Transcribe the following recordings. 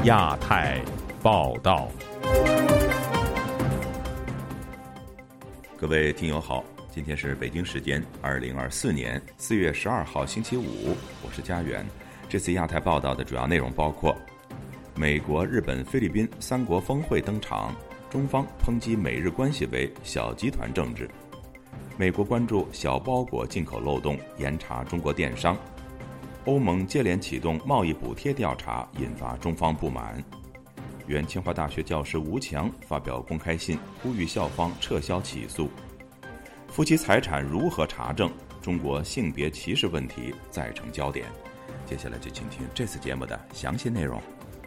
亚太报道。 各位听友好，今天是北京时间2024年4月12号星期五，我是家园。这次亚太报道的主要内容包括：美国、日本、菲律宾3国峰会登场，中方抨击美日关系为小集团政治；美国关注小包裹进口漏洞，严查中国电商；欧盟接连启动贸易补贴调查，引发中方不满；原清华大学教师吴强发表公开信，呼吁校方撤销起诉；夫妻财产如何查证？中国性别歧视问题再成焦点。接下来就请听这次节目的详细内容。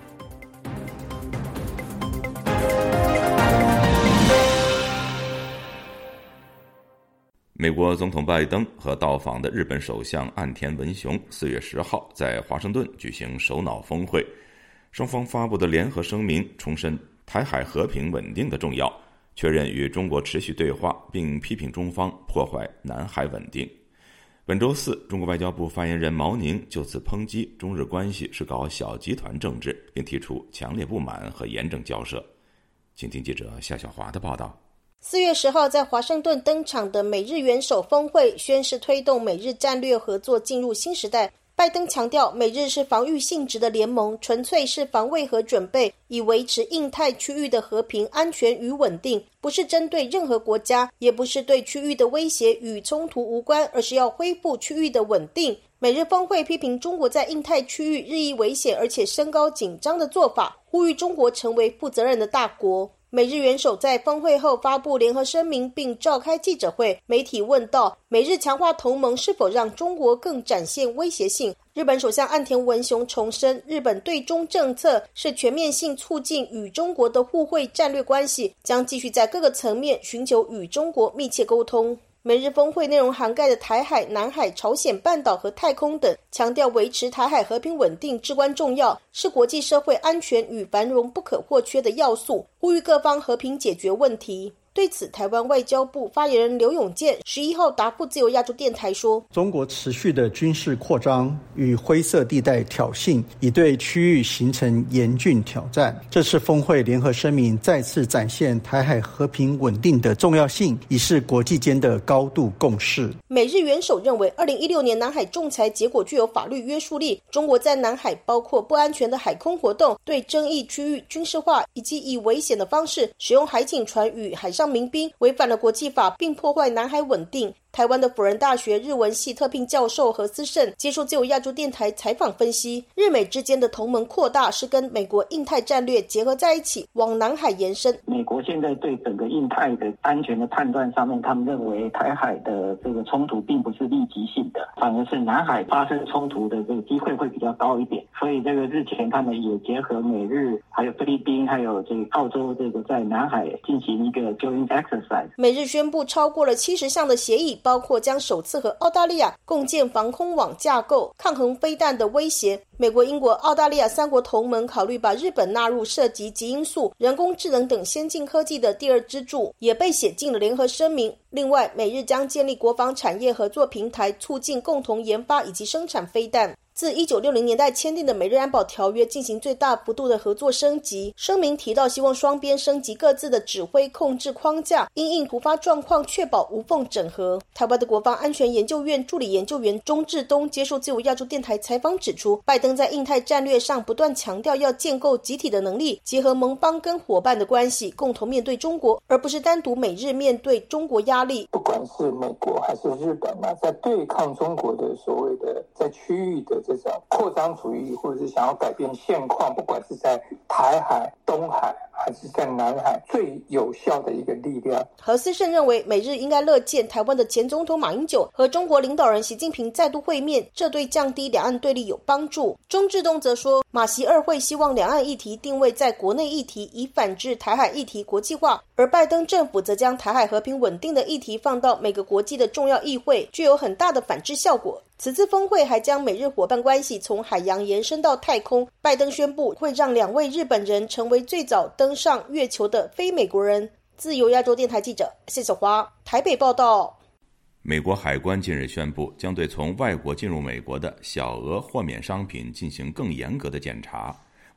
美国总统拜登和到访的日本首相岸田文雄4月10号在华盛顿举行首脑峰会，双方发布的联合声明重申台海和平稳定的重要，确认与中国持续对话，并批评中方破坏南海稳定。本周四，中国外交部发言人毛宁就此抨击中日关系是搞小集团政治，并提出强烈不满和严正交涉。请听记者夏小华的报道。 4月10号在华盛顿登场的美日元首峰会，宣示推动美日战略合作进入新时代。拜登强调，美日是防御性质的联盟，纯粹是防卫和准备，以维持印太区域的和平、安全与稳定，不是针对任何国家，也不是对区域的威胁与冲突无关，而是要恢复区域的稳定。美日峰会批评中国在印太区域日益危险而且升高紧张的做法，呼吁中国成为负责任的大国。美日元首在峰会后发布联合声明，并召开记者会。媒体问到美日强化同盟是否让中国更展现威胁性，日本首相岸田文雄重申，日本对中政策是全面性促进与中国的互惠战略关系，将继续在各个层面寻求与中国密切沟通。美日峰会内容涵盖的台海、南海、朝鲜半岛和太空等，强调维持台海和平稳定至关重要，是国际社会安全与繁荣不可或缺的要素，呼吁各方和平解决问题。对此，台湾外交部发言人刘永健11号答复自由亚洲电台说， 中国持续的军事扩张与灰色地带挑衅，已对区域形成严峻挑战。这次峰会联合声明再次展现台海和平稳定的重要性，已是国际间的高度共识。 美日元首认为2016年南海仲裁结果具有法律约束力，中国在南海包括不安全的海空活动、对争议区域军事化，以及以危险的方式使用海警船与海上民兵，违反了国际法，并破坏南海稳定。台湾的辅仁大学日文系特聘教授何思胜接受自由亚洲电台采访分析，日美之间的同盟扩大是跟美国印太战略结合在一起，往南海延伸。 美国现在对整个印太的安全的判断上面，他们认为台海的这个冲突并不是立即性的，反而是南海发生冲突的这个机会会比较高一点。所以这个日前他们也结合美日还有菲律宾还有这个澳洲这个在南海进行一个 joint exercise。 美日宣布超过了70项的协议，包括将首次和澳大利亚共建防空网架构，抗衡飞弹的威胁。美国、英国、澳大利亚3国同盟考虑把日本纳入涉及极音速、人工智能等先进科技的第二支柱，也被写进了联合声明。另外，美日将建立国防产业合作平台，促进共同研发以及生产飞弹。自1960年代签订的美日安保条约进行最大幅度的合作升级。声明提到，希望双边升级各自的指挥控制框架，因应突发状况确保无缝整合。台湾的国防安全研究院助理研究员钟志东接受自由亚洲电台采访指出，拜登在印太战略上不断强调要建构集体的能力，结合盟邦跟伙伴的关系，共同面对中国，而不是单独美日面对中国压力。 不管是美国还是日本在对抗中国的所谓的在区域的这种扩张主义，或者是想要改变现况，不管是在台海、东海还是在南海，最有效的一个力量。 何思胜认为，美日应该乐见台湾的前总统马英九和中国领导人习近平再度会面，这对降低两岸对立有帮助。钟志东则说，马习二会希望两岸议题定位在国内议题，以反制台海议题国际化，而拜登政府则将台海和平稳定的议题放到每个国际的重要议会，具有很大的反制效果。此次峰会还将美日伙伴关系从海洋延伸到太空。拜登宣布会让2位日本人成为最早登上月球的非美国人。自由亚洲电台记者谢小华台北报道。 美国海关近日宣布，将对从外国进入美国的小额豁免商品进行更严格的检查。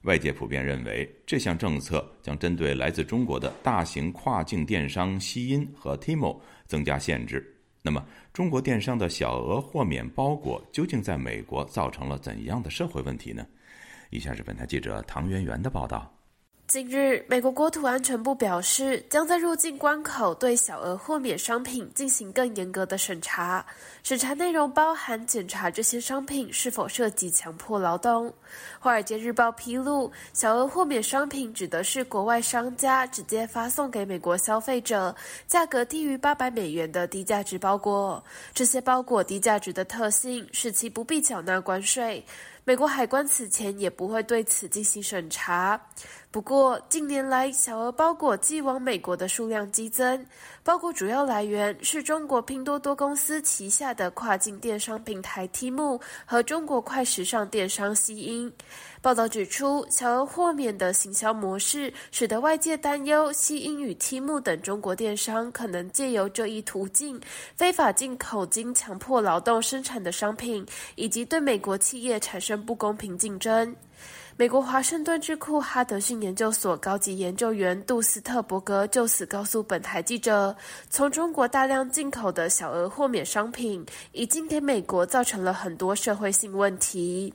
外界普遍认为，这项政策将针对来自中国的大型跨境电商西音和 Temu 增加限制。那么，中国电商的小额豁免包裹究竟在美国造成了怎样的社会问题呢？以下是本台记者唐媛媛的报道。 近日，美国国土安全部表示，将在入境关口对小额豁免商品进行更严格的审查。审查内容包含检查这些商品是否涉及强迫劳动。华尔街日报披露，小额豁免商品指的是国外商家直接发送给美国消费者，价格低于$800的低价值包裹。这些包裹低价值的特性使其不必缴纳关税。美国海关此前也不会对此进行审查。不过，近年来小额包裹寄往美国的数量激增，包裹主要来源是中国拼多多公司旗下的跨境电商平台 Temu 和中国快时尚电商西音。报道指出，小额豁免的行销模式使得外界担忧西音与 Temu 等中国电商可能借由这一途径非法进口经强迫劳动生产的商品，以及对美国企业产生不公平竞争。美国华盛顿智库哈德逊研究所高级研究员杜斯特伯格就此告诉本台记者，从中国大量进口的小额豁免商品已经给美国造成了很多社会性问题。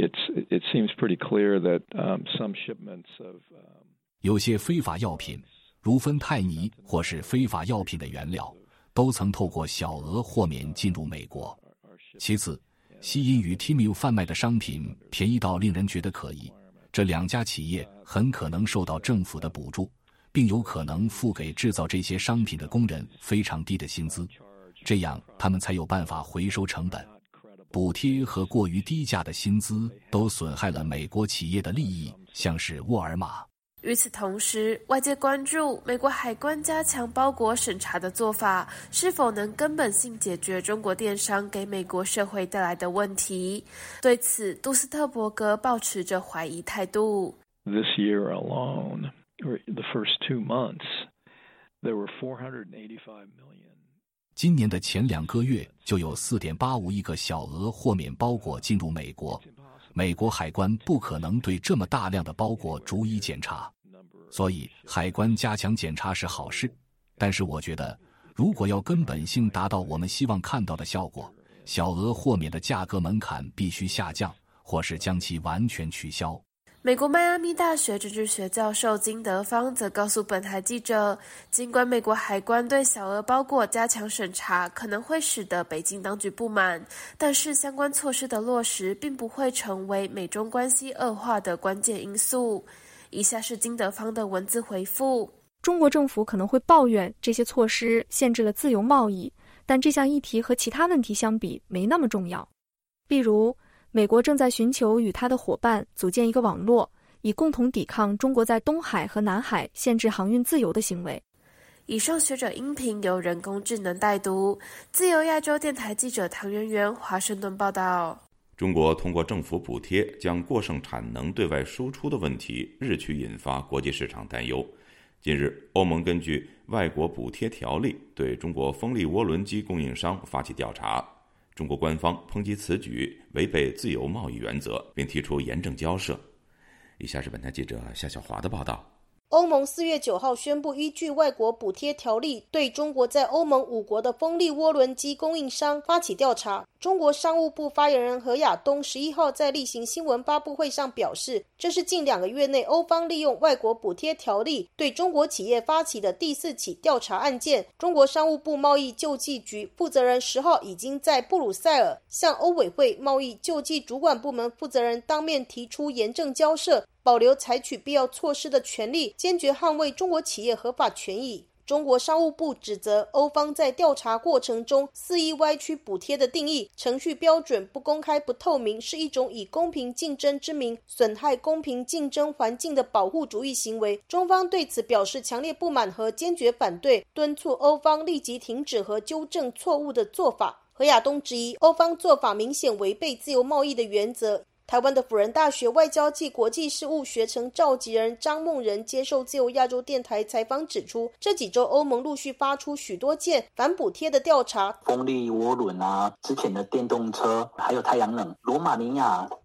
It seems pretty clear that some shipments of 有些非法药品，如芬太尼或是非法药品的原料，都曾透过小额豁免进入美国。其次，西音与 Temu 贩卖的商品便宜到令人觉得可疑，这两家企业很可能受到政府的补助，并有可能付给制造这些商品的工人非常低的薪资，这样他们才有办法回收成本。补贴和过于低价的薪资都损害了美国企业的利益，像是沃尔玛。 与此同时，外界关注美国海关加强包裹审查的做法是否能根本性解决中国电商给美国社会带来的问题。对此，杜斯特伯格抱持着怀疑态度。 This year alone, or the first 2 months, there were 485 million. 今年的前2个月就有 4.85 亿个小额豁免包裹进入美国。美国海关不可能对这么大量的包裹逐一检查，所以海关加强检查是好事。但是我觉得，如果要根本性达到我们希望看到的效果，小额豁免的价格门槛必须下降，或是将其完全取消。 美国迈阿密大学政治学教授金德芳则告诉本台记者，尽管美国海关对小额包裹加强审查可能会使得北京当局不满，但是相关措施的落实并不会成为美中关系恶化的关键因素。以下是金德芳的文字回复。 中国政府可能会抱怨这些措施限制了自由贸易，但这项议题和其他问题相比没那么重要。例如，美国正在寻求与他的伙伴组建一个网络，以共同抵抗中国在东海和南海限制航运自由的行为。 以上学者音频由人工智能代读，自由亚洲电台记者唐媛媛华盛顿报道。 中国通过政府补贴将过剩产能对外输出的问题日趋引发国际市场担忧。近日，欧盟根据外国补贴条例对中国风力涡轮机供应商发起调查。中国官方抨击此举违背自由贸易原则，并提出严正交涉。以下是本台记者夏小华的报道。 欧盟4月9号宣布，依据外国补贴条例，对中国在欧盟5国的风力涡轮机供应商发起调查。中国商务部发言人何亚东11号在例行新闻发布会上表示，这是近2个月内欧方利用外国补贴条例对中国企业发起的第4起调查案件。中国商务部贸易救济局负责人10号已经在布鲁塞尔向欧委会贸易救济主管部门负责人当面提出严正交涉，保留采取必要措施的权利，坚决捍卫中国企业合法权益。中国商务部指责欧方在调查过程中肆意歪曲补贴的定义，程序标准不公开不透明，是一种以公平竞争之名损害公平竞争环境的保护主义行为。中方对此表示强烈不满和坚决反对，敦促欧方立即停止和纠正错误的做法。何亚东质疑欧方做法明显违背自由贸易的原则。台湾的辅仁大学外交暨国际事务学程召集人张梦仁接受自由亚洲电台采访指出，这几周欧盟陆续发出许多件反补贴的调查， 风力涡轮啊，之前的电动车，还有太阳能。罗马尼亚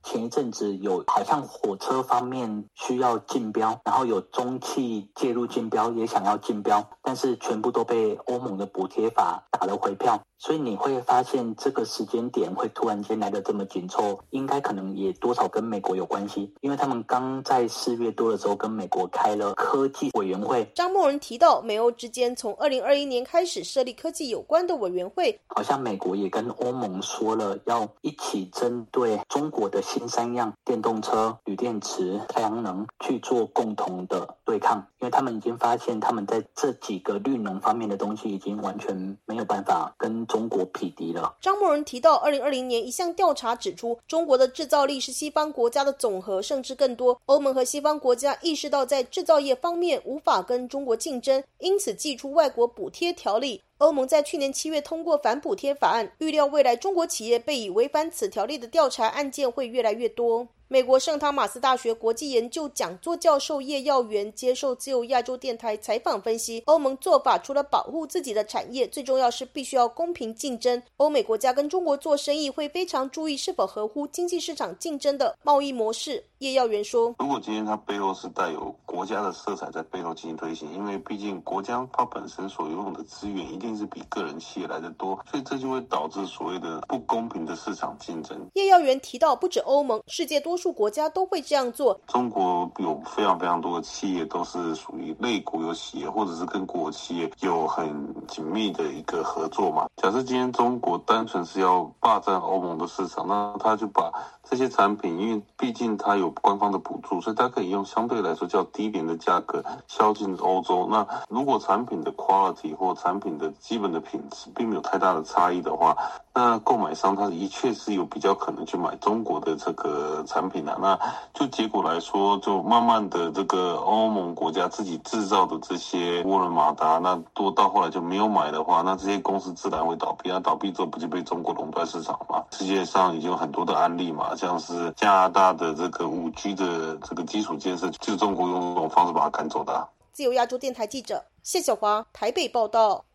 前一阵子有好像火车方面需要竞标，然后有中企介入竞标，也想要竞标，但是全部都被欧盟的补贴法打了回票。所以你会发现这个时间点会突然间来得这么紧凑，应该可能也多少跟美国有关系，因为他们刚在4月多的时候跟美国开了科技委员会。 张孟仁提到，美欧之间从2021年开始设立科技有关的委员会， 好像美国也跟欧盟说了要一起针对中国的新3样电动车、铝电池、太阳能去做共同的对抗，因为他们已经发现他们在这几个绿能方面的东西已经完全没有办法跟中国匹敌了。 张孟仁提到，2020年一项调查指出，中国的制造力是西方国家的总和，甚至更多。欧盟和西方国家意识到在制造业方面无法跟中国竞争，因此祭出外国补贴条例。欧盟在去年7月通过反补贴法案，预料未来中国企业被以违反此条例的调查案件会越来越多。美国圣汤马斯大学国际研究讲座教授叶耀元接受自由亚洲电台采访分析，欧盟做法除了保护自己的产业，最重要是必须要公平竞争。欧美国家跟中国做生意会非常注意是否合乎经济市场竞争的贸易模式。叶耀元说， 如果今天它背后是带有国家的色彩在背后进行推行，因为毕竟国家它本身所拥有的资源一定是比个人企业来得多，所以这就会导致所谓的不公平的市场竞争。 叶耀元提到，不止欧盟，世界多数国家都会这样做。 中国有非常非常多的企业都是属于类国有企业，或者是跟国有企业有很紧密的一个合作嘛。假设今天中国单纯是要霸占欧盟的市场，那他就把这些产品，因为毕竟它有官方的补助，所以它可以用相对来说较低廉的价格销进欧洲。那如果产品的 quality 或产品的基本的品质并没有太大的差异的话，那购买商他的确是有比较可能去买中国的这个产品啊。那就结果来说，就慢慢的这个欧盟国家自己制造的这些涡轮马达，那多到后来就没有买的话，那这些公司自然会倒闭。那倒闭之后不就被中国垄断市场吗？世界上已经有很多的案例嘛，像是加拿大的这个5G 的这个基础建设，就是中国用这种方式把它赶走的啊。 自由亚洲电台记者谢小华台北报道。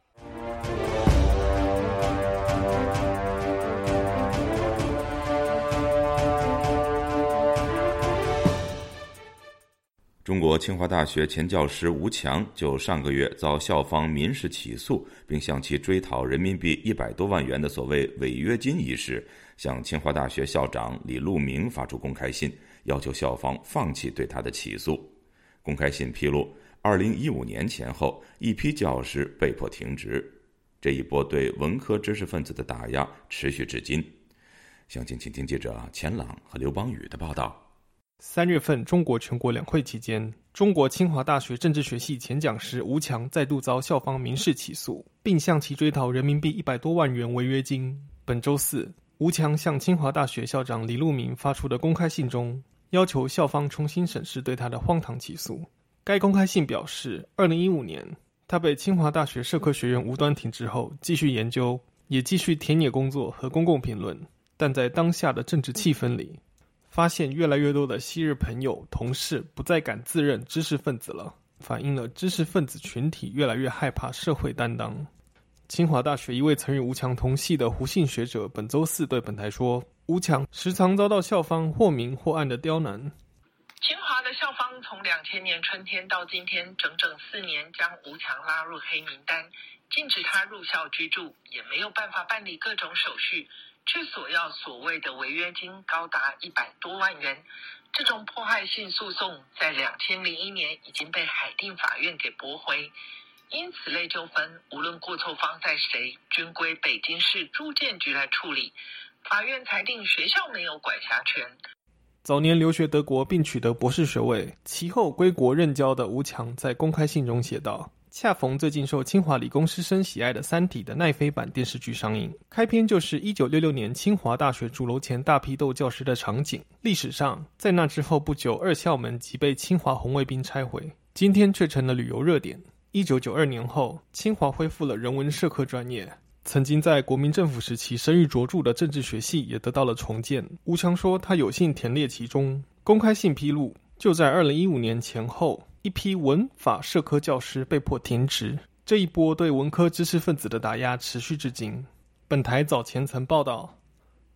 中国清华大学前教师吴强就上个月遭校方民事起诉，并向其追讨人民币100多万元的所谓违约金一事，向清华大学校长李路明发出公开信，要求校方放弃对他的起诉。公开信披露，2015年前后，一批教师被迫停职，这一波对文科知识分子的打压持续至今。详情请听记者钱朗和刘邦宇的报道。 3月份中国全国两会期间，中国清华大学政治学系前讲师吴强再度遭校方民事起诉，并向其追讨人民币100多万元违约金。本周四，吴强向清华大学校长李路明发出的公开信中，要求校方重新审视对他的荒唐起诉。该公开信表示，2015年他被清华大学社科学院无端停职后，继续研究，也继续田野工作和公共评论，但在当下的政治气氛里，发现越来越多的昔日朋友、同事不再敢自认知识分子了，反映了知识分子群体越来越害怕社会担当。清华大学一位曾与吴强同系的胡姓学者本周四对本台说，吴强时常遭到校方或明或暗的刁难。 清华的校方从2000年春天到今天整整4年，将吴强拉入黑名单，禁止他入校居住，也没有办法办理各种手续，却索要所谓的违约金高达100多万元。这种迫害性诉讼在2001年已经被海淀法院给驳回，因此类纠纷无论过错方在谁，均归北京市住建局来处理。法院裁定学校没有管辖权。 早年留学德国并取得博士学位，其后归国任教的吴强在公开信中写道，恰逢最近受清华理工师生喜爱的《三体》的奈飞版电视剧上映，开篇就是1966年清华大学主楼前大批斗教师的场景。历史上，在那之后不久，2校门即被清华红卫兵拆毁，今天却成了旅游热点。1992年后，清华恢复了人文社科专业，曾经在国民政府时期声誉卓著的政治学系也得到了重建。吴强说他有幸田猎其中。公开信披露，就在2015年前后，一批文法社科教师被迫停职，这一波对文科知识分子的打压持续至今。本台早前曾报道，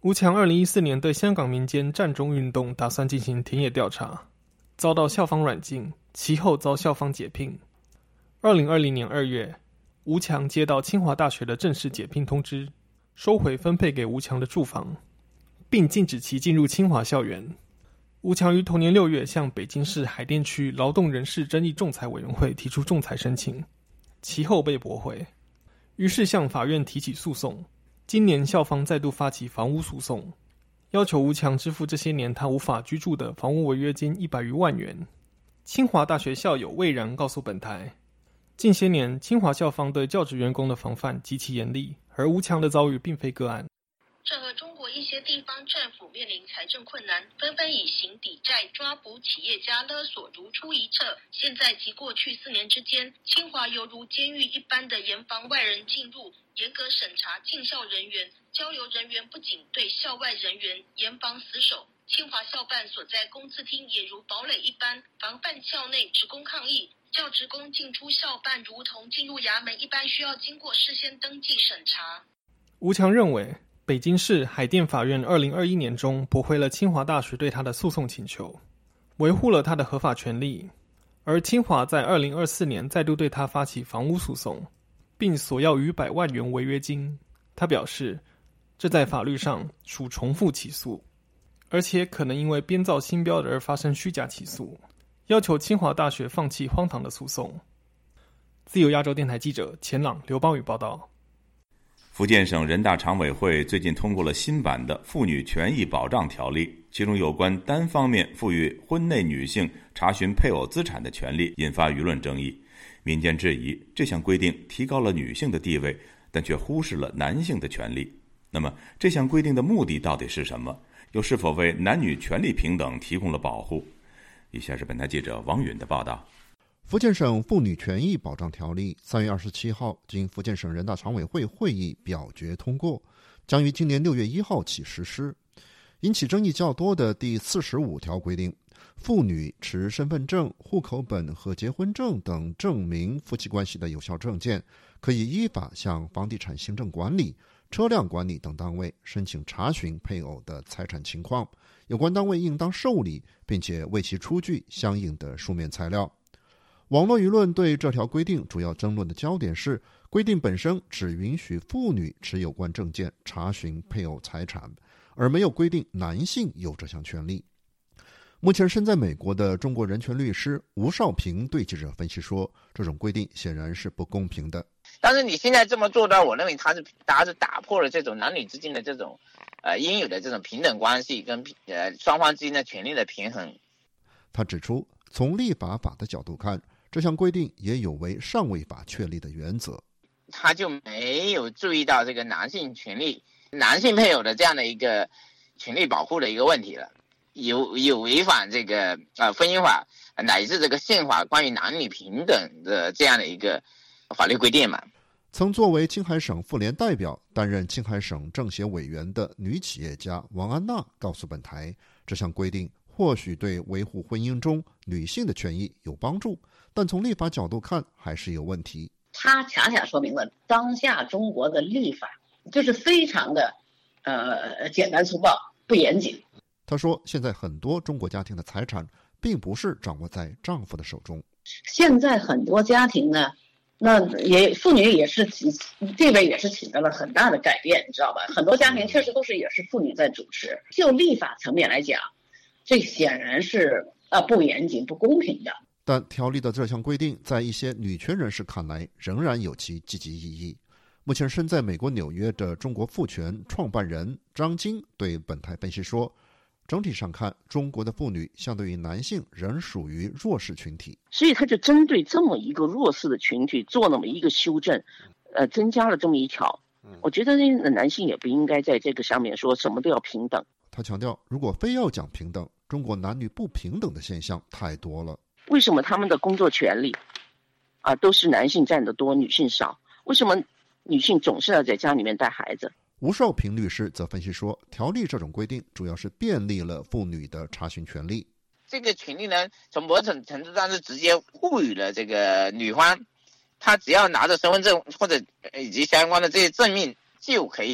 吴强2014年对香港民间占中运动打算进行田野调查，遭到校方软禁，其后遭校方解聘。2020年2月，吴强接到清华大学的正式解聘通知，收回分配给吴强的住房，并禁止其进入清华校园。吴强于同年6月向北京市海淀区劳动人事争议仲裁委员会提出仲裁申请，其后被驳回，于是向法院提起诉讼。今年校方再度发起房屋诉讼，要求吴强支付这些年他无法居住的房屋违约金100余万元。清华大学校友魏然告诉本台，近些年清华校方对教职员工的防范极其严厉，而吴强的遭遇并非个案。 这和中国一些地方政府面临财政困难，纷纷以刑抵债、抓捕企业家、勒索如出一辙。现在及过去4年之间，清华犹如监狱一般的严防外人进入，严格审查进校人员，交流人员不仅对校外人员严防死守，清华校办所在公字厅也如堡垒一般，防范校内职工抗议。教职工进出校办如同进入衙门一般，需要经过事先登记审查。 吴强认为，北京市海淀法院2021年中驳回了清华大学对他的诉讼请求，维护了他的合法权利，而清华在2024年再度对他发起房屋诉讼，并索要逾100万元违约金。他表示，这在法律上属重复起诉，而且可能因为编造新标的而发生虚假起诉，要求清华大学放弃荒唐的诉讼。自由亚洲电台记者钱朗、刘邦宇报道。 福建省人大常委会最近通过了新版的《妇女权益保障条例》，其中有关单方面赋予婚内女性查询配偶资产的权利引发舆论争议。民间质疑这项规定提高了女性的地位，但却忽视了男性的权利。那么这项规定的目的到底是什么？又是否为男女权利平等提供了保护？以下是本台记者王允的报道。 福建省妇女权益保障条例3月27号经福建省人大常委会会议表决通过，将于今年6月1号起实施。引起争议较多的第45条规定，妇女持身份证、户口本和结婚证等证明夫妻关系的有效证件，可以依法向房地产行政管理、车辆管理等单位申请查询配偶的财产情况，有关单位应当受理，并且为其出具相应的书面材料。网络舆论对这条规定主要争论的焦点是，规定本身只允许妇女持有关证件查询配偶财产，而没有规定男性有这项权利。目前身在美国的中国人权律师吴少平对记者分析说，这种规定显然是不公平的。 但是你现在这么做的，我认为它是打破了这种男女之间的这种应有的这种平等关系跟双方之间的权利的平衡。 他指出，从立法法的角度看，这项规定也有违尚未法确立的原则。 他就没有注意到这个男性权利、男性配偶的这样的一个权利保护的一个问题了，有违反这个婚姻法乃至这个宪法关于男女平等的这样的一个法律规定嘛。 曾作为青海省妇联代表、担任青海省政协委员的女企业家王安娜告诉本台，这项规定或许对维护婚姻中女性的权益有帮助，但从立法角度看还是有问题。 它恰恰说明了当下中国的立法就是非常的简单粗暴、不严谨。 他说，现在很多中国家庭的财产并不是掌握在丈夫的手中。 现在很多家庭呢，那妇女也是地位也是起到了很大的改变，你知道吧？很多家庭确实都是也是妇女在主持。就立法层面来讲，这显然是不严谨、不公平的。 但条例的这项规定在一些女权人士看来仍然有其积极意义。目前身在美国纽约的中国妇权创办人张晶对本台分析说，整体上看，中国的妇女相对于男性仍属于弱势群体， 所以他就针对这么一个弱势的群体做那么一个修正，增加了这么一条。我觉得男性也不应该在这个上面说什么都要平等。 他强调，如果非要讲平等，中国男女不平等的现象太多了。 为什么他们的工作权利都是男性占得多，女性少？为什么女性总是要在家里面带孩子？ 吴少平律师则分析说，条例这种规定主要是便利了妇女的查询权利。 这个权利呢，从某种程度上是直接赋予了这个女方，她只要拿着身份证或者以及相关的这些证明，就可以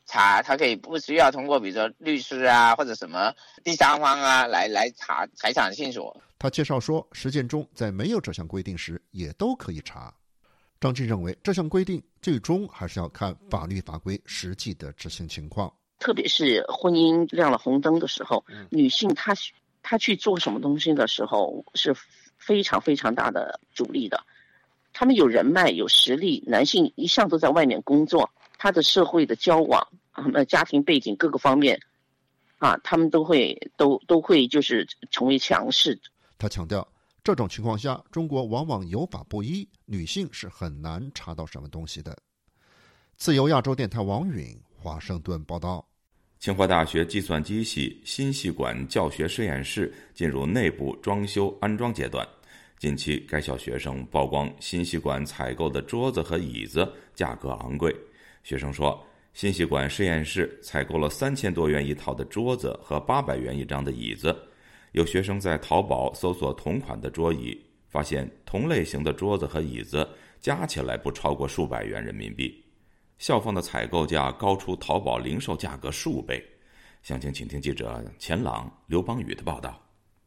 查，他可以不需要通过比如说律师啊或者什么第三方啊来查财产线索。 他介绍说，实践中在没有这项规定时也都可以查。张军认为，这项规定最终还是要看法律法规实际的执行情况。 特别是婚姻亮了红灯的时候，女性她去做什么东西的时候是非常非常大的阻力的。他们有人脉有实力，男性一向都在外面工作，他的社会的交往家庭背景各个方面他们都会就是成为强势。 他强调，这种情况下中国往往有法不依，女性是很难查到什么东西的。自由亚洲电台王允华盛顿报道。 清华大学计算机系新系馆教学实验室进入内部装修安装阶段。近期该校学生曝光新系馆采购的桌子和椅子价格昂贵。学生说，新系馆实验室采购了3000多元一套的桌子和800元一张的椅子。有学生在淘宝搜索同款的桌椅，发现同类型的桌子和椅子加起来不超过数百元人民币。校方的采购价高出淘宝零售价格数倍。详情请听记者钱朗、刘邦宇的报道。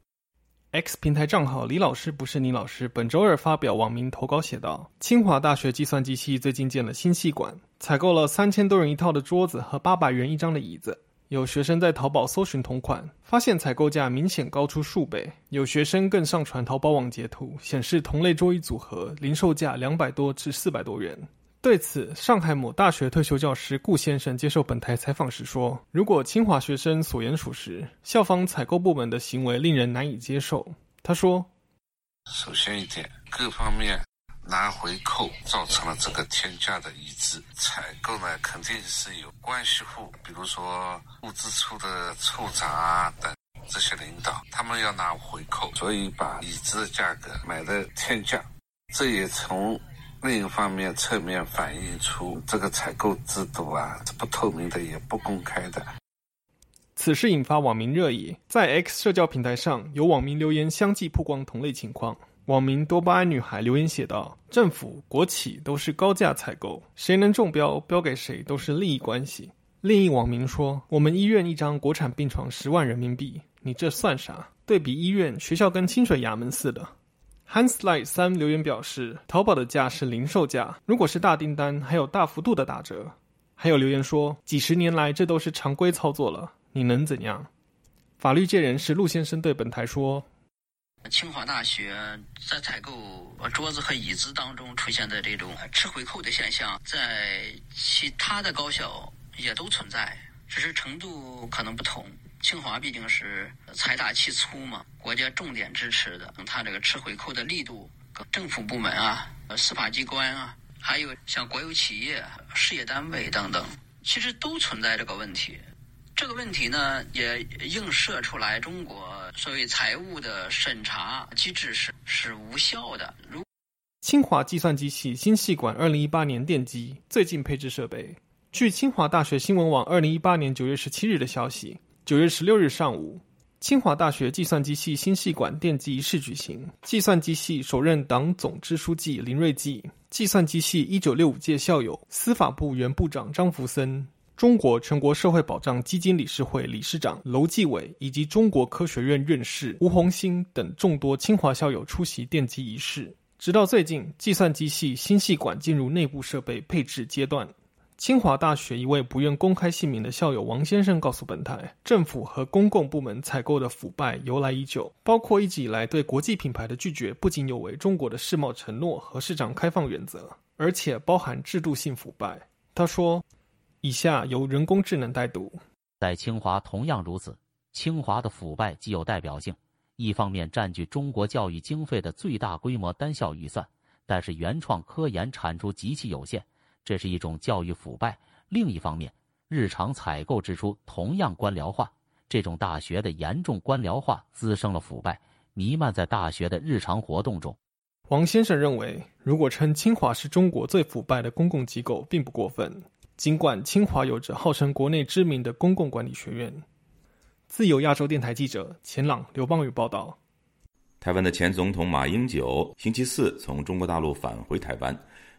X 平台账号李老师不是你老师本周二发表网民投稿写道，清华大学计算机系最近建了新系馆，采购了3000多元一套的桌子和800元一张的椅子。有学生在淘宝搜寻同款，发现采购价明显高出数倍。有学生更上传淘宝网截图，显示同类桌椅组合零售价200多至400多元。对此，上海某大学退休教师顾先生接受本台采访时说，如果清华学生所言属实，校方采购部门的行为令人难以接受。他说， 首先一点，各方面拿回扣造成了这个天价的一致，采购呢肯定是有关系户，比如说物资处的处长等这些领导，他们要拿回扣，所以把椅子的价格买的天价。这也从另一方面侧面反映出这个采购制度是不透明的，也不公开的。 此事引发网民热议，在 X 社交平台上有网民留言相继曝光同类情况。网民多巴胺女孩留言写道，政府国企都是高价采购，谁能中标标给谁都是利益关系。另一网民说，我们医院一张国产病床10万人民币，你这算啥？对比医院，学校跟清水衙门似的。Hanslight 3留言表示，淘宝的价是零售价，如果是大订单还有大幅度的打折。还有留言说，几十年来这都是常规操作了，你能怎样？法律界人士陆先生对本台说， 清华大学在采购桌子和椅子当中出现的这种吃回扣的现象，在其他的高校也都存在，只是程度可能不同。清华毕竟是财大气粗嘛，国家重点支持的，它这个吃回扣的力度，政府部门司法机关还有像国有企业、事业单位等等，其实都存在这个问题。这个问题呢，也映射出来中国所谓财务的审查机制是无效的。 清华计算机系新系馆2018年奠基，最近配置设备。据清华大学新闻网2018年9月17日的消息，9月16日上午，清华大学计算机系新系馆奠基仪式举行，计算机系首任党总支书记林瑞记，计算机系1965届校友、司法部原部长张福森，中国全国社会保障基金理事会理事长楼继伟以及中国科学院院士吴宏兴等众多清华校友出席奠基仪式。直到最近，计算机系新系馆进入内部设备配置阶段。清华大学一位不愿公开姓名的校友王先生告诉本台，政府和公共部门采购的腐败由来已久，包括一直以来对国际品牌的拒绝，不仅有违中国的世贸承诺和市场开放原则，而且包含制度性腐败。他说，以下由人工智能代读。 在清华同样如此，清华的腐败既有代表性，一方面占据中国教育经费的最大规模单校预算，但是原创科研产出极其有限，这是一种教育腐败。另一方面，日常采购支出同样官僚化，这种大学的严重官僚化滋生了腐败，弥漫在大学的日常活动中。 王先生认为，如果称清华是中国最腐败的公共机构并不过分，尽管清华有着号称国内知名的公共管理学院。自由亚洲电台记者钱朗、刘邦宇报道。 台湾的前总统马英九星期四从中国大陆返回台湾，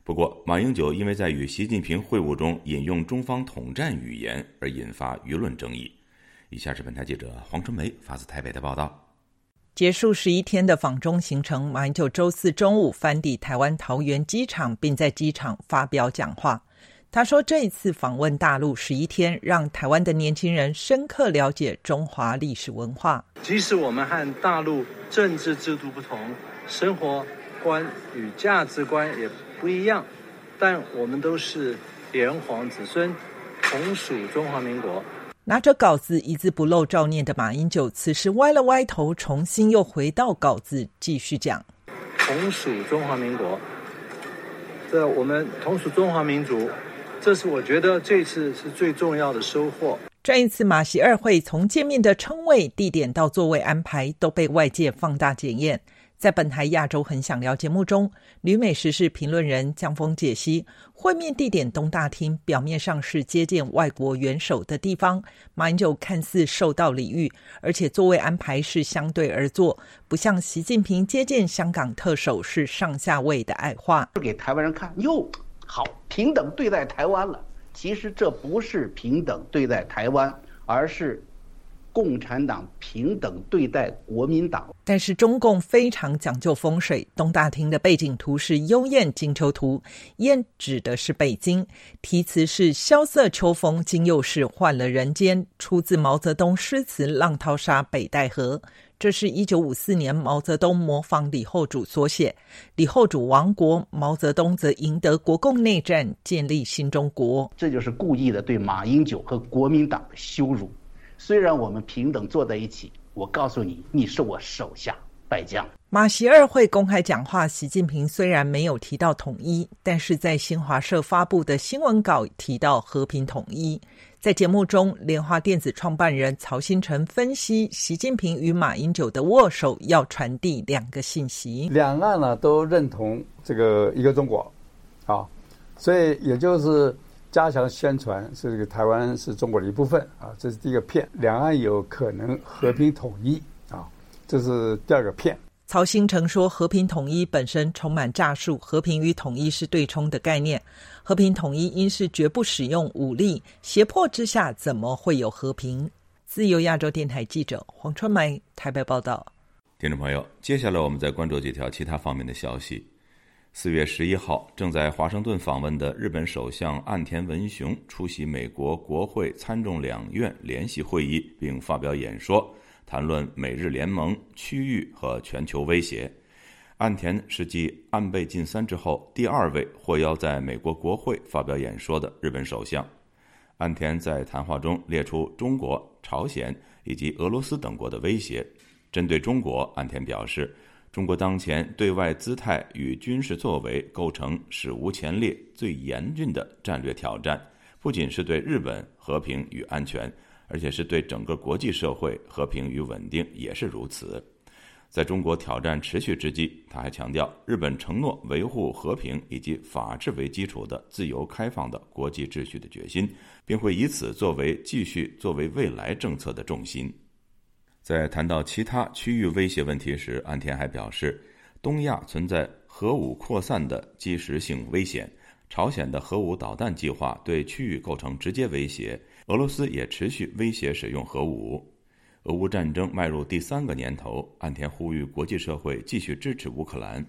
不过，马英九因为在与习近平会晤中引用中方统战语言而引发舆论争议。以下是本台记者黄春梅发自台北的报道。 结束11天的访中行程，马英九周四中午返抵台湾桃园机场，并在机场发表讲话。他说，这一次访问大陆11天，让台湾的年轻人深刻了解中华历史文化。 即使我们和大陆政治制度不同，生活观与价值观也不一样，但我们都是炎黄子孙，同属中华民国。 拿着稿子一字不漏照念的马英九，此时歪了歪头，重新又回到稿子继续讲。 同属中华民国，这我们同属中华民族，这是我觉得这次是最重要的收获。 这一次马习二会从见面的称谓、地点到座位安排都被外界放大检验。在本台亚洲很想聊节目中，旅美时事评论人江峰解析，会面地点东大厅表面上是接见外国元首的地方，马英九看似受到礼遇，而且座位安排是相对而坐，不像习近平接见香港特首是上下位的矮化。 给台湾人看，哟，好，平等对待台湾了。其实这不是平等对待台湾，而是共产党平等对待国民党。 但是中共非常讲究风水，东大厅的背景图是幽燕金秋图，燕指的是北京，题词是萧瑟秋风今又是换了人间，出自毛泽东诗词《浪淘沙北戴河》。这是1954年毛泽东模仿李后主所写，李后主亡国，毛泽东则赢得国共内战，建立新中国。 这就是故意的对马英九和国民党的羞辱。虽然我们平等坐在一起，我告诉你，你是我手下败将。 马习二会公开讲话，习近平虽然没有提到统一，但是在新华社发布的新闻稿提到和平统一。在节目中，联华电子创办人曹新成分析习近平与马英九的握手要传递两个信息。 两岸呢都认同这个一个中国，所以也就是加强宣传是这个台湾是中国的一部分啊，这是第一个片。两岸有可能和平统一啊，这是第二个片。 曹新成说，和平统一本身充满诈术，和平与统一是对冲的概念，和平统一应是绝不使用武力，胁迫之下怎么会有和平？自由亚洲电台记者黄春梅台北报道。 听众朋友，接下来我们再关注几条其他方面的消息。4月11号，正在华盛顿访问的日本首相岸田文雄出席美国国会参众两院联席会议，并发表演说，谈论美日联盟、区域和全球威胁。岸田是继安倍晋三之后第二位获邀在美国国会发表演说的日本首相。岸田在谈话中列出中国、朝鲜以及俄罗斯等国的威胁。针对中国，岸田表示，中国当前对外姿态与军事作为构成史无前例、最严峻的战略挑战，不仅是对日本和平与安全，而且是对整个国际社会和平与稳定也是如此。在中国挑战持续之际，他还强调，日本承诺维护和平以及法治为基础的自由开放的国际秩序的决心，并会以此继续作为未来政策的重心。在谈到其他区域威胁问题时，岸田还表示，东亚存在核武扩散的即时性危险，朝鲜的核武导弹计划对区域构成直接威胁，俄罗斯也持续威胁使用核武。俄乌战争迈入第3个年头，岸田呼吁国际社会继续支持乌克兰。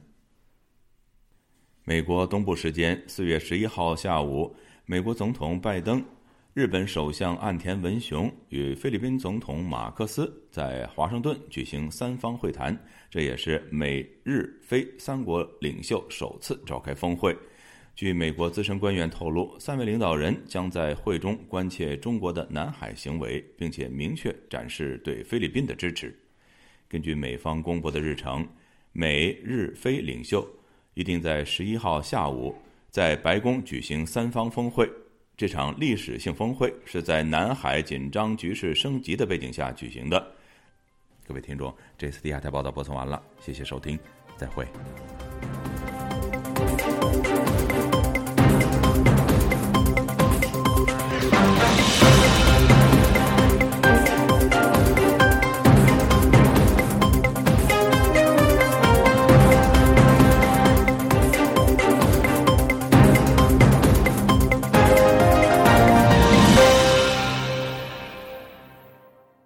美国东部时间4月11号下午，美国总统拜登、日本首相岸田文雄与菲律宾总统马克思在华盛顿举行3方会谈，这也是美日菲3国领袖首次召开峰会。据美国资深官员透露，3位领导人将在会中关切中国的南海行为，并且明确展示对菲律宾的支持。根据美方公布的日程，美日菲领袖一定在11号下午在白宫举行3方峰会。这场历史性峰会是在南海紧张局势升级的背景下举行的。各位听众，这次的亚太报道播送完了，谢谢收听，再会。